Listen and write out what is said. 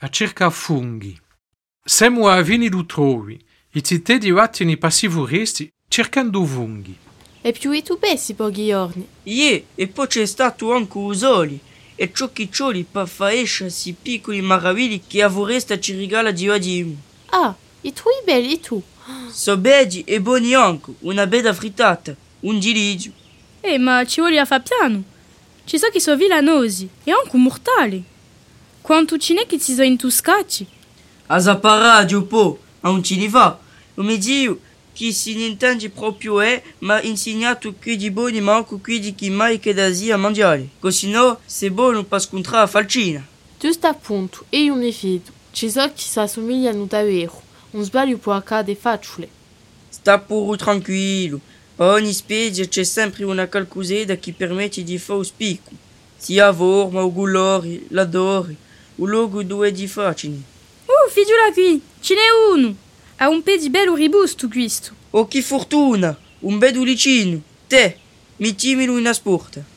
a cercare funghi. Siamo a vini lo trovi, i cittadini vattini i passivoristi cercando funghi. E più i tubessi pochi giorni. E poi c'è stato anche Usoli, e ciocchiccioli per fare esce si piccoli maravigli che a vorresta ci regala di Vadim. Ah, i tuoi belli tu. So belli e buoni anche, una bella frittata, un giligio. Ma ci voglio fare piano. Ci so che sono villanosi e anche mortali. Quanto ce n'è che si sono intuscati? A zaparadio po, a un ci ne va. Come Dio, chi si ne intende proprio ma ha insegnato qui di buoni ma anche qui di chi mai che d'Asia mondiale. Così no, se buono per scontrare a Falcina. Giusto appunto, e io mi fido. Ci so che si assomigliano davvero. Un sbaglio può accadere facile. Sta pure tranquillo. Per ogni specie c'è sempre una qualcosetta che permette di fare spicco. Sia a forma, o colore, l'odore, o logo due di facili. Figliola qui, ce n'è uno. Ha un pe di bello ribusto questo. Oh, che fortuna! Un bel ulicino. Te, mettimelo in asporta.